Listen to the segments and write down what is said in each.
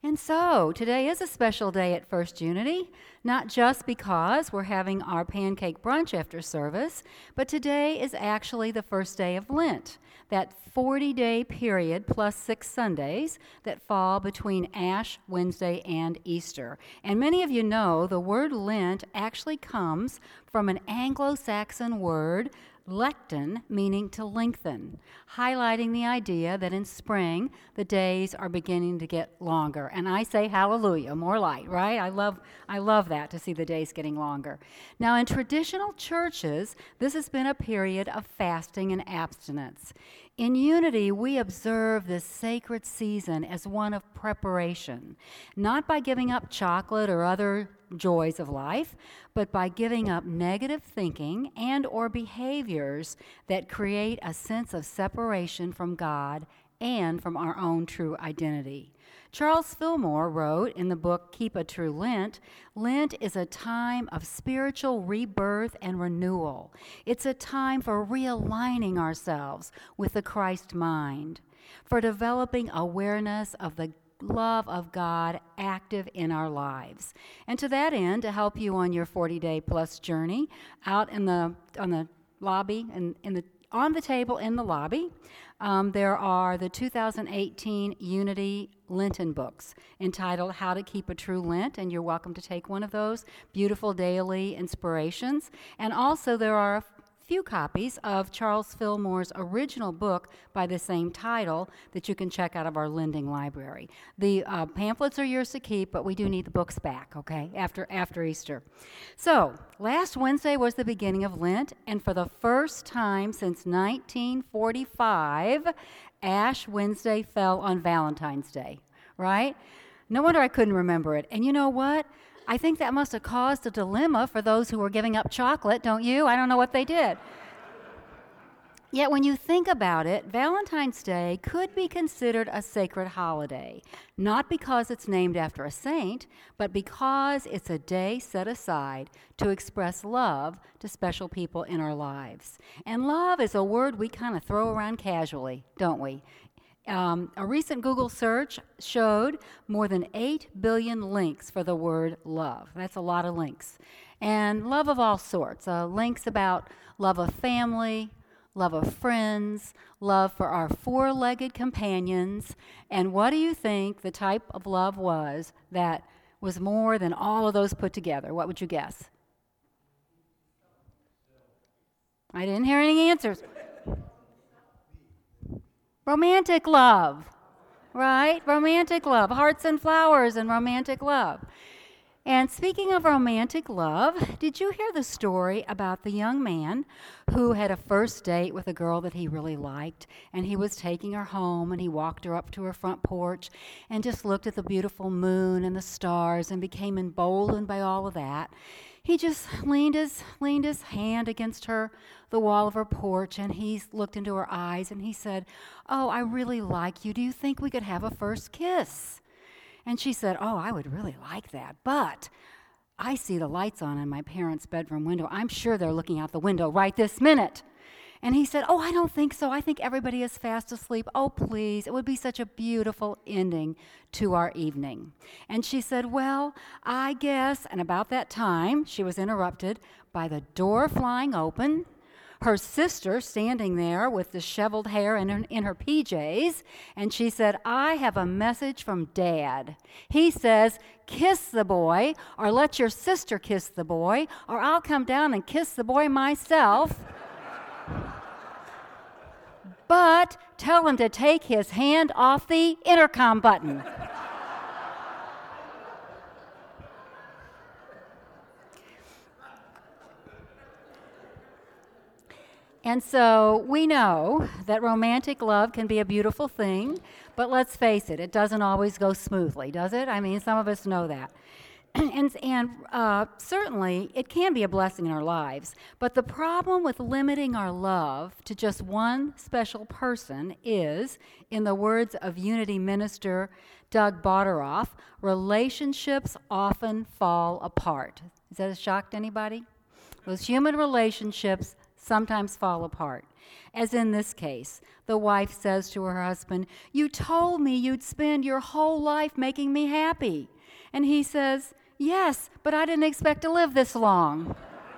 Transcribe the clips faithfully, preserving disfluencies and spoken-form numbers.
And so, today is a special day at First Unity, not just because we're having our pancake brunch after service, but today is actually the first day of Lent, that forty-day period plus six Sundays that fall between Ash Wednesday and Easter. And many of you know the word Lent actually comes from an Anglo-Saxon word, lectin, meaning to lengthen, highlighting the idea that in spring the days are beginning to get longer. And I say hallelujah, more light, right? I love I love that, to see the days getting longer. Now, in traditional churches, this has been a period of fasting and abstinence. In Unity, we observe this sacred season as one of preparation, not by giving up chocolate or other joys of life, but by giving up negative thinking and or behaviors that create a sense of separation from God and from our own true identity. Charles Fillmore wrote in the book Keep a True Lent, Lent is a time of spiritual rebirth and renewal. It's a time for realigning ourselves with the Christ mind, for developing awareness of the love of God active in our lives. And to that end, to help you on your forty-day plus journey, out in the on the lobby and in, in the on the table in the lobby, um, there are the two thousand eighteen Unity Lenten books entitled How to Keep a True Lent, and you're welcome to take one of those. Beautiful daily inspirations. And also there are a few copies of Charles Fillmore's original book by the same title that you can check out of our lending library. The uh, pamphlets are yours to keep, but we do need the books back, okay, after, after Easter. So, last Wednesday was the beginning of Lent, and for the first time since nineteen forty-five, Ash Wednesday fell on Valentine's Day, right? No wonder I couldn't remember it. And you know what? I think that must have caused a dilemma for those who were giving up chocolate, don't you? I don't know what they did. Yet when you think about it, Valentine's Day could be considered a sacred holiday, not because it's named after a saint, but because it's a day set aside to express love to special people in our lives. And love is a word we kind of throw around casually, don't we? Um, a recent Google search showed more than eight billion links for the word love. That's a lot of links. And love of all sorts. Uh, links about love of family, love of friends, love for our four-legged companions. And what do you think the type of love was that was more than all of those put together? What would you guess? I didn't hear any answers. Romantic love, right? Romantic love, hearts and flowers and romantic love. And speaking of romantic love, did you hear the story about the young man who had a first date with a girl that he really liked, and he was taking her home, and he walked her up to her front porch and just looked at the beautiful moon and the stars and became emboldened by all of that. He just leaned his leaned his hand against her, the wall of her porch, and he looked into her eyes and he said, "Oh, I really like you. Do you think we could have a first kiss?" And she said, "Oh, I would really like that, but I see the lights on in my parents' bedroom window. I'm sure they're looking out the window right this minute." And he said, "Oh, I don't think so. I think everybody is fast asleep. Oh, please, it would be such a beautiful ending to our evening." And she said, "Well, I guess," and about that time, she was interrupted by the door flying open, her sister standing there with disheveled hair in her, in her P Js, and she said, "I have a message from Dad. He says, kiss the boy, or let your sister kiss the boy, or I'll come down and kiss the boy myself. But tell him to take his hand off the intercom button." And so we know that romantic love can be a beautiful thing, but let's face it, it doesn't always go smoothly, does it? I mean, some of us know that. And, and uh, certainly, it can be a blessing in our lives. But the problem with limiting our love to just one special person is, in the words of Unity minister Doug Boteroff, relationships often fall apart. Is that a shock to anybody? Those human relationships sometimes fall apart. As in this case, the wife says to her husband, "You told me you'd spend your whole life making me happy." And he says, "Yes, but I didn't expect to live this long."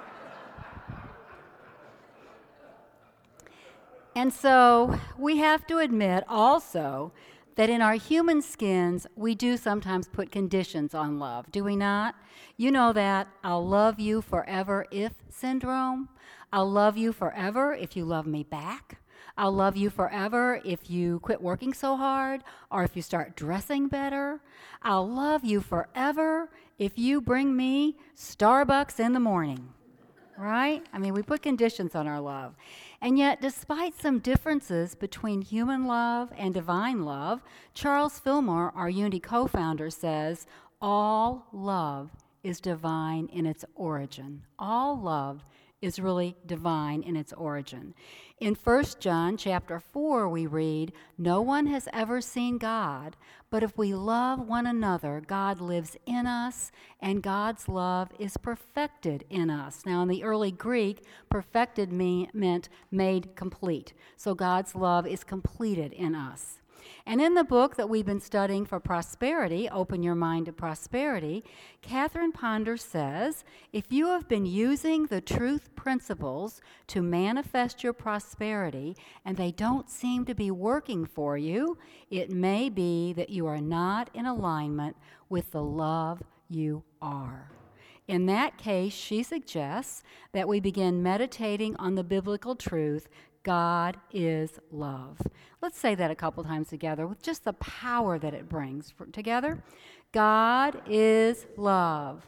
And so we have to admit also that in our human skins, we do sometimes put conditions on love, do we not? You know that "I'll love you forever if" syndrome. I'll love you forever if you love me back. I'll love you forever if you quit working so hard or if you start dressing better. I'll love you forever if you bring me Starbucks in the morning. Right? I mean, we put conditions on our love. And yet, despite some differences between human love and divine love, Charles Fillmore, our Unity co-founder, says, all love is divine in its origin. All love is really divine in its origin. In First John chapter four, we read, "No one has ever seen God, but if we love one another, God lives in us, and God's love is perfected in us." Now, in the early Greek, perfected me- meant made complete. So God's love is completed in us. And in the book that we've been studying for prosperity, Open Your Mind to Prosperity, Catherine Ponder says, if you have been using the truth principles to manifest your prosperity and they don't seem to be working for you, it may be that you are not in alignment with the love you are. In that case, she suggests that we begin meditating on the biblical truth, God is love. Let's say that a couple times together with just the power that it brings. Together, God is love.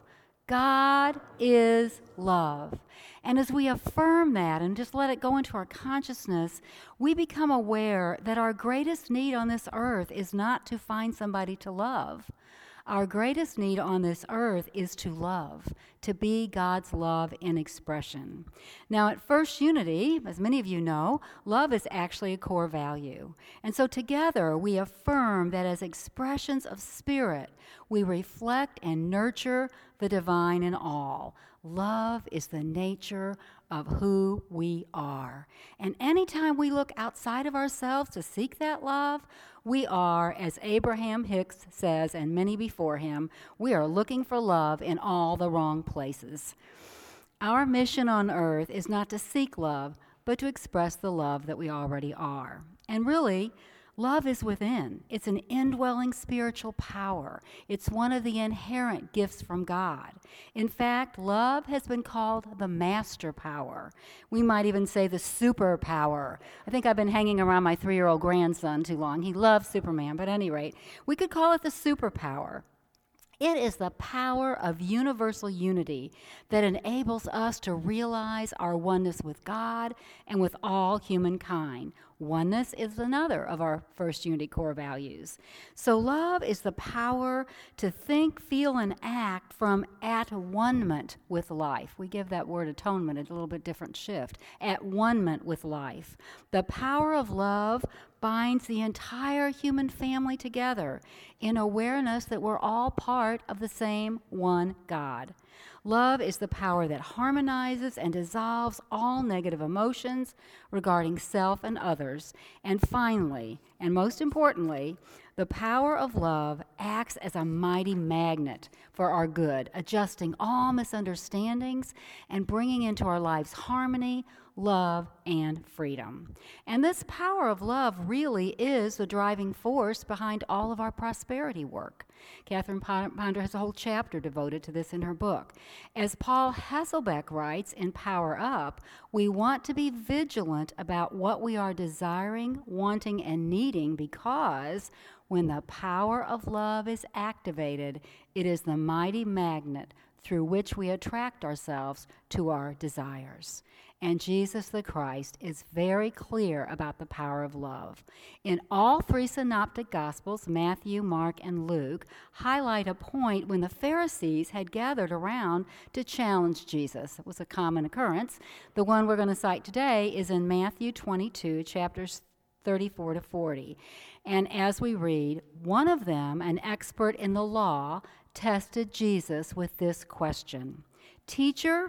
God is love. And as we affirm that and just let it go into our consciousness, we become aware that our greatest need on this earth is not to find somebody to love. Our greatest need on this earth is to love, to be God's love in expression. Now, at First Unity, as many of you know, love is actually a core value. And so together we affirm that as expressions of spirit, we reflect and nurture the divine in all. Love is the nature of who we are. And anytime we look outside of ourselves to seek that love, we are, as Abraham Hicks says, and many before him, we are looking for love in all the wrong places. Our mission on earth is not to seek love, but to express the love that we already are. And really, love is within. It's an indwelling spiritual power. It's one of the inherent gifts from God. In fact, love has been called the master power. We might even say the superpower. I think I've been hanging around my three-year-old grandson too long. He loves Superman, but at any rate, we could call it the superpower. It is the power of universal unity that enables us to realize our oneness with God and with all humankind. Oneness is another of our First Unity core values. So love is the power to think, feel, and act from at one-ment with life. We give that word atonement a little bit different shift. At one-ment with life. The power of love binds the entire human family together in awareness that we're all part of the same one God. Love is the power that harmonizes and dissolves all negative emotions regarding self and others. And finally, and most importantly, the power of love acts as a mighty magnet for our good, adjusting all misunderstandings and bringing into our lives harmony, love, and freedom. And this power of love really is the driving force behind all of our prosperity work. Catherine Ponder has a whole chapter devoted to this in her book. As Paul Hasselbeck writes in Power Up, we want to be vigilant about what we are desiring, wanting, and needing, because when the power of love is activated, it is the mighty magnet through which we attract ourselves to our desires. And Jesus the Christ is very clear about the power of love. In all three synoptic Gospels, Matthew, Mark, and Luke, highlight a point when the Pharisees had gathered around to challenge Jesus. It was a common occurrence. The one we're going to cite today is in Matthew twenty-two, chapters thirty-four to forty. And as we read, one of them, an expert in the law, tested Jesus with this question: "Teacher,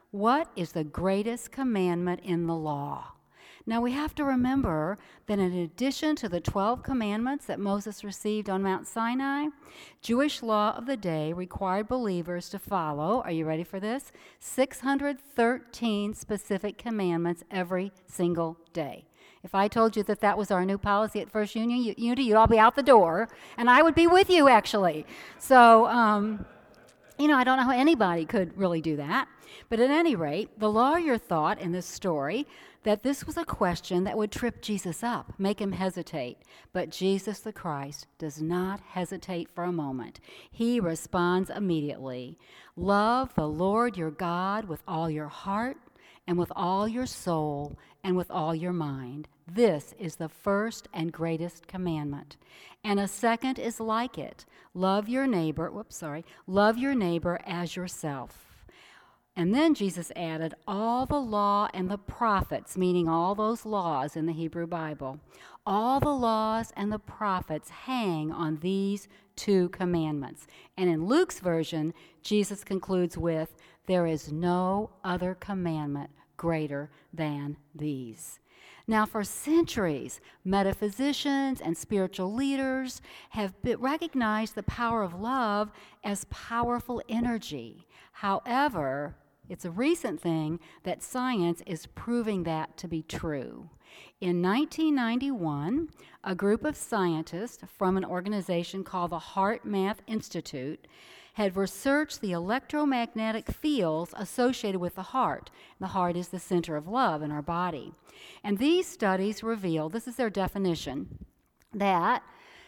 What is the greatest commandment in the law? Now we have to remember that in addition to the twelve commandments that Moses received on Mount Sinai, Jewish law of the day required believers to follow, are you ready for this? six hundred thirteen specific commandments every single day. If I told you that that was our new policy at First Union, Unity, you'd all be out the door, and I would be with you, actually. So, um, you know, I don't know how anybody could really do that. But at any rate, the lawyer thought in this story that this was a question that would trip Jesus up, make him hesitate. But Jesus the Christ does not hesitate for a moment. He responds immediately. Love the Lord your God with all your heart and with all your soul and with all your mind. This is the first and greatest commandment. And a second is like it. Love your neighbor, whoops, sorry, love your neighbor as yourself. And then Jesus added all the law and the prophets, meaning all those laws in the Hebrew Bible. All the laws and the prophets hang on these two commandments. And in Luke's version, Jesus concludes with, there is no other commandment greater than these. Now, for centuries, metaphysicians and spiritual leaders have recognized the power of love as powerful energy. However, it's a recent thing that science is proving that to be true. In nineteen ninety-one, a group of scientists from an organization called the HeartMath Institute had researched the electromagnetic fields associated with the heart. The heart is the center of love in our body. And these studies reveal, this is their definition, that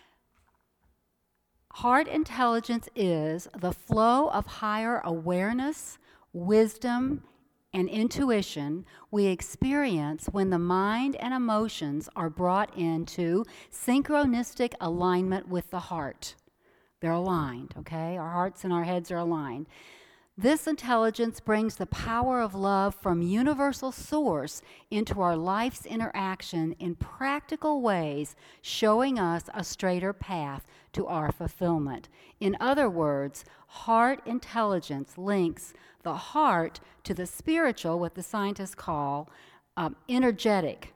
heart intelligence is the flow of higher awareness, wisdom, and intuition we experience when the mind and emotions are brought into synchronistic alignment with the heart. They're aligned, okay? Our hearts and our heads are aligned. This intelligence brings the power of love from universal source into our life's interaction in practical ways, showing us a straighter path to our fulfillment. In other words, heart intelligence links the heart to the spiritual, what the scientists call um, energetic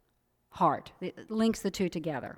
heart. It links the two together.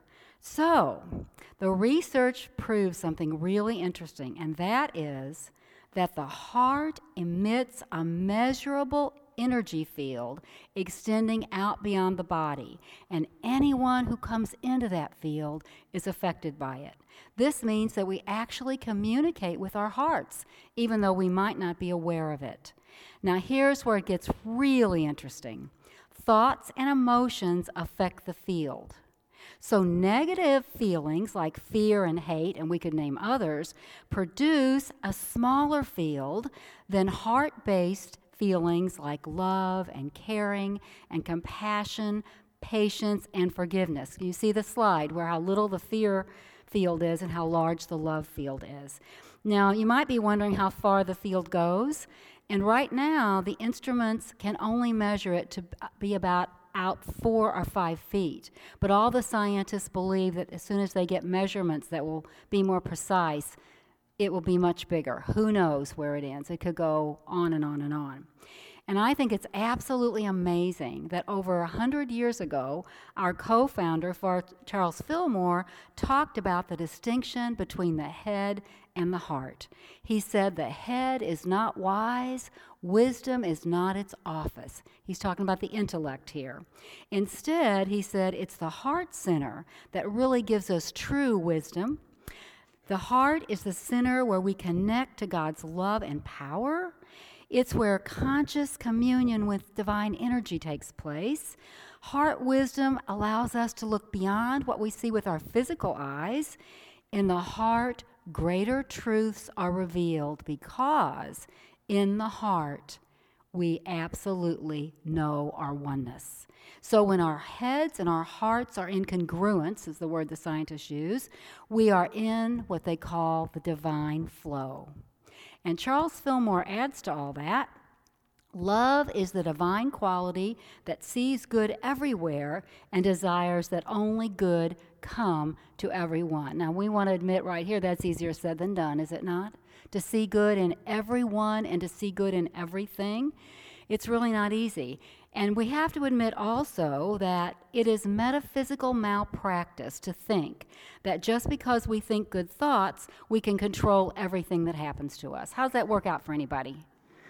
So, the research proves something really interesting, and that is that the heart emits a measurable energy field extending out beyond the body, and anyone who comes into that field is affected by it. This means that we actually communicate with our hearts, even though we might not be aware of it. Now, here's where it gets really interesting. Thoughts and emotions affect the field. So negative feelings like fear and hate, and we could name others, produce a smaller field than heart-based feelings like love and caring and compassion, patience, and forgiveness. You see the slide where how little the fear field is and how large the love field is. Now, you might be wondering how far the field goes, and right now the instruments can only measure it to be about out four or five feet. But all the scientists believe that as soon as they get measurements that will be more precise, it will be much bigger. Who knows where it ends? It could go on and on and on. And I think it's absolutely amazing that over one hundred years ago, our co-founder, Charles Fillmore, talked about the distinction between the head and the heart. He said the head is not wise, wisdom is not its office. He's talking about the intellect here. Instead, he said it's the heart center that really gives us true wisdom. The heart is the center where we connect to God's love and power. It's where conscious communion with divine energy takes place. Heart wisdom allows us to look beyond what we see with our physical eyes. In the heart, greater truths are revealed because in the heart, we absolutely know our oneness. So when our heads and our hearts are in congruence, is the word the scientists use, we are in what they call the divine flow. And Charles Fillmore adds to all that, love is the divine quality that sees good everywhere and desires that only good come to everyone. Now, we want to admit right here that's easier said than done, is it not? to see good in everyone and to see good in everything. It's really not easy. And we have to admit also that it is metaphysical malpractice to think that just because we think good thoughts, we can control everything that happens to us. How's that work out for anybody?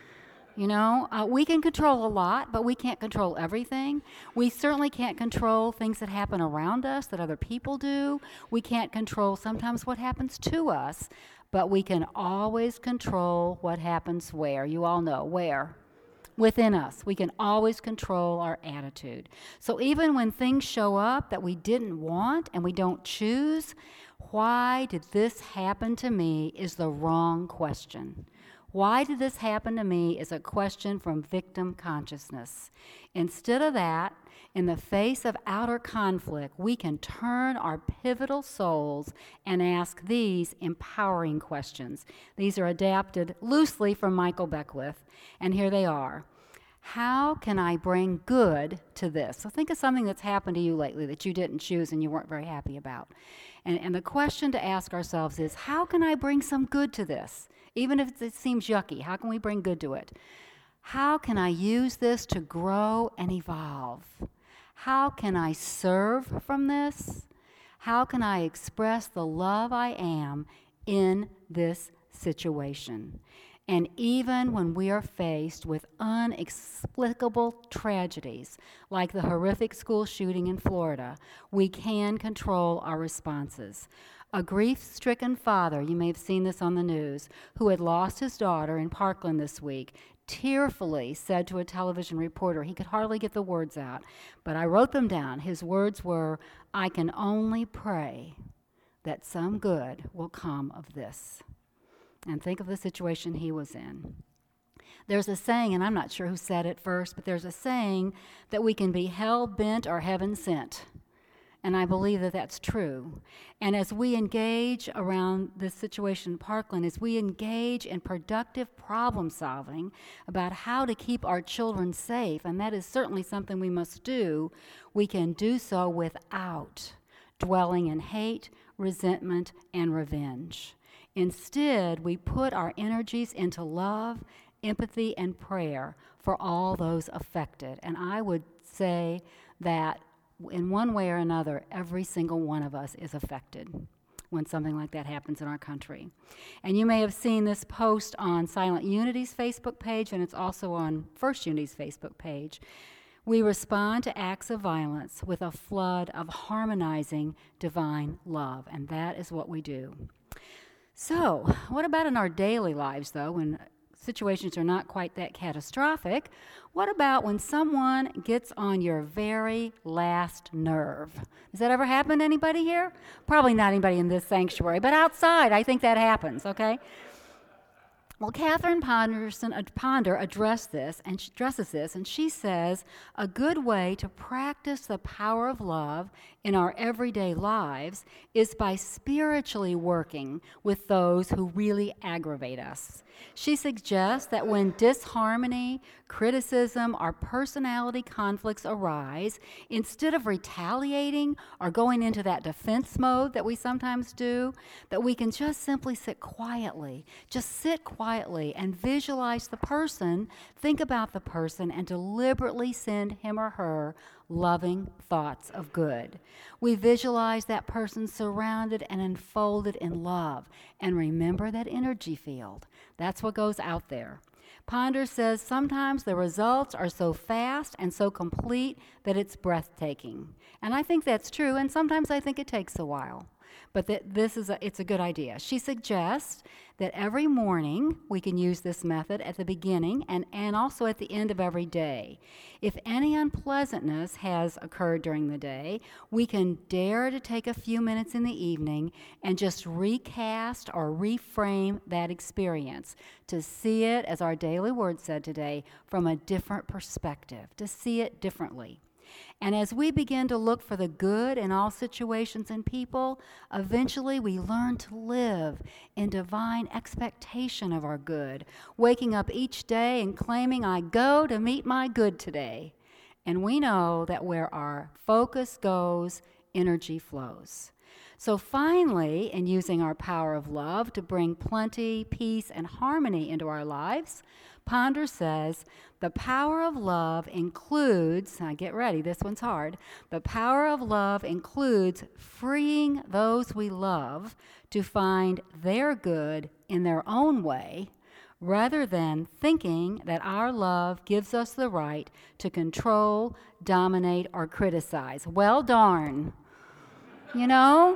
You know, uh, we can control a lot, but we can't control everything. We certainly can't control things that happen around us that other people do. We can't control sometimes what happens to us, but we can always control what happens where. You all know where. Within us. We can always control our attitude. So even when things show up that we didn't want and we don't choose, why did this happen to me is the wrong question. Why did this happen to me is a question from victim consciousness. Instead of that, in the face of outer conflict, we can turn our pivotal souls and ask these empowering questions. These are adapted loosely from Michael Beckwith, and here they are. How can I bring good to this? So think of something that's happened to you lately that you didn't choose and you weren't very happy about. And, and the question to ask ourselves is, how can I bring some good to this? Even if it seems yucky, how can we bring good to it? How can I use this to grow and evolve? How can I serve from this? How can I express the love I am in this situation? And even when we are faced with inexplicable tragedies, like the horrific school shooting in Florida, we can control our responses. A grief-stricken father, you may have seen this on the news, who had lost his daughter in Parkland this week, tearfully said to a television reporter, he could hardly get the words out, but I wrote them down. His words were, "I can only pray that some good will come of this." And think of the situation he was in. There's a saying, and I'm not sure who said it first, but there's a saying that we can be hell-bent or heaven-sent. And I believe that that's true. And as we engage around this situation in Parkland, as we engage in productive problem solving about how to keep our children safe, and that is certainly something we must do, we can do so without dwelling in hate, resentment, and revenge. Instead, we put our energies into love, empathy, and prayer for all those affected. And I would say that in one way or another, every single one of us is affected when something like that happens in our country. And you may have seen this post on Silent Unity's Facebook page, and it's also on First Unity's Facebook page. We respond to acts of violence with a flood of harmonizing divine love, and that is what we do. So, what about in our daily lives, though, when situations are not quite that catastrophic? What about when someone gets on your very last nerve? Has that ever happened to anybody here? Probably not anybody in this sanctuary, but outside, I think that happens, okay? Well, Catherine Ponderson, uh, Ponder addressed this, and she addresses this, and she says a good way to practice the power of love in our everyday lives is by spiritually working with those who really aggravate us. She suggests that when disharmony, criticism, or personality conflicts arise, instead of retaliating or going into that defense mode that we sometimes do, that we can just simply sit quietly, just sit quietly and visualize the person, think about the person, and deliberately send him or her loving thoughts of good. We visualize that person surrounded and enfolded in love, and remember that energy field. That's what goes out there. Ponder says sometimes the results are so fast and so complete that it's breathtaking. And I think that's true, and sometimes I think it takes a while. But that this is a, it's a good idea. She suggests that every morning we can use this method at the beginning and, and also at the end of every day. If any unpleasantness has occurred during the day, we can dare to take a few minutes in the evening and just recast or reframe that experience, to see it, as our daily word said today, from a different perspective, to see it differently. And as we begin to look for the good in all situations and people, eventually we learn to live in divine expectation of our good, waking up each day and claiming, I go to meet my good today. And we know that where our focus goes, energy flows. So finally, in using our power of love to bring plenty, peace, and harmony into our lives, Ponder says, the power of love includes, now get ready, this one's hard, the power of love includes freeing those we love to find their good in their own way, rather than thinking that our love gives us the right to control, dominate, or criticize. Well, darn. You know?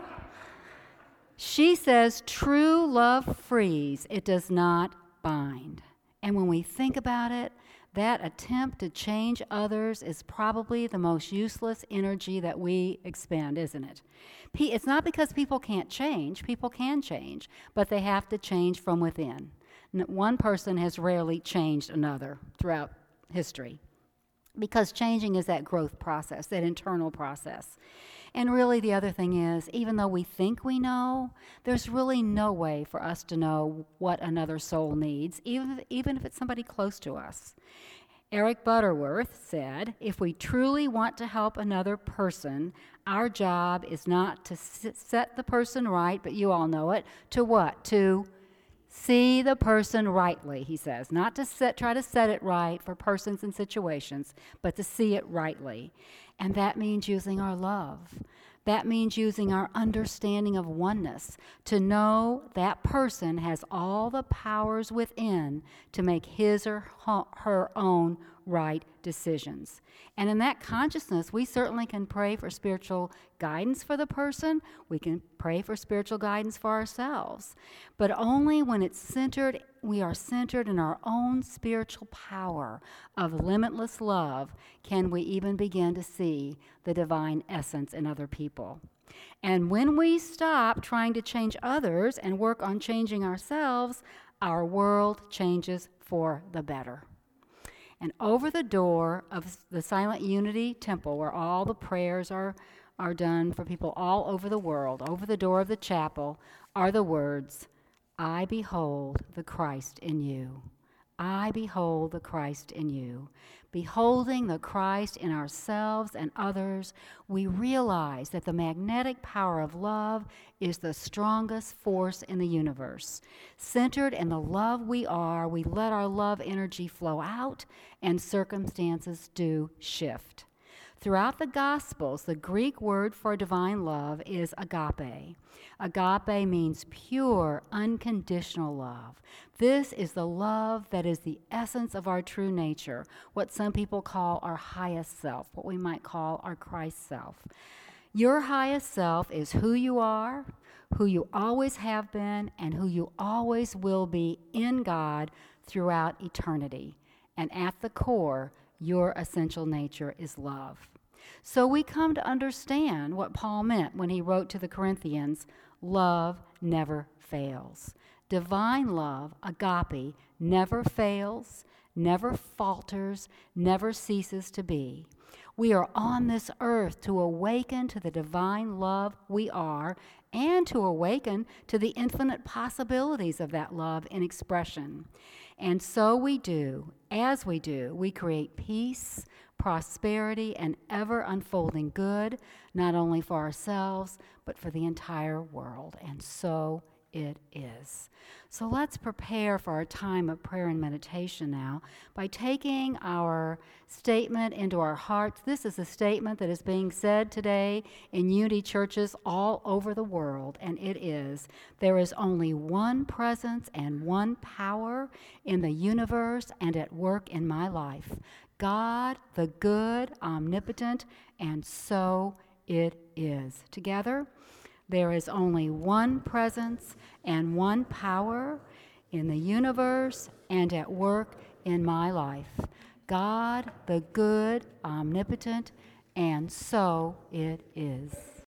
She says true love frees, it does not bind. And when we think about it, that attempt to change others is probably the most useless energy that we expend, isn't it? It's not because people can't change. People can change, but they have to change from within. One person has rarely changed another throughout history, because changing is that growth process, that internal process. And really the other thing is, even though we think we know, there's really no way for us to know what another soul needs, even, even if it's somebody close to us. Eric Butterworth said, if we truly want to help another person, our job is not to set the person right, but you all know it, to what? To see the person rightly, he says. Not to set, try to set it right for persons and situations, but to see it rightly. And that means using our love. That means using our understanding of oneness to know that person has all the powers within to make his or her own right decisions. And in that consciousness, we certainly can pray for spiritual guidance for the person. We can pray for spiritual guidance for ourselves. But only when it's centered, we are centered in our own spiritual power of limitless love, can we even begin to see the divine essence in other people. And when we stop trying to change others and work on changing ourselves, our world changes for the better. And over the door of the Silent Unity Temple, where all the prayers are, are done for people all over the world, over the door of the chapel are the words, I behold the Christ in you. I behold the Christ in you. Beholding the Christ in ourselves and others, we realize that the magnetic power of love is the strongest force in the universe. Centered in the love we are, we let our love energy flow out, and circumstances do shift. Throughout the Gospels, the Greek word for divine love is agape. Agape means pure, unconditional love. This is the love that is the essence of our true nature, what some people call our highest self, what we might call our Christ self. Your highest self is who you are, who you always have been, and who you always will be in God throughout eternity. And at the core, your essential nature is love. So we come to understand what Paul meant when he wrote to the Corinthians, love never fails. Divine love, agape, never fails, never falters, never ceases to be. We are on this earth to awaken to the divine love we are and to awaken to the infinite possibilities of that love in expression. And so we do, as we do, we create peace, prosperity, and ever unfolding good, not only for ourselves, but for the entire world. And so it is. So let's prepare for our time of prayer and meditation now by taking our statement into our hearts. This is a statement that is being said today in Unity churches all over the world, and it is, there is only one presence and one power in the universe and at work in my life. God, the good, omnipotent, and so it is. Together, there is only one presence and one power in the universe and at work in my life. God, the good, omnipotent, and so it is.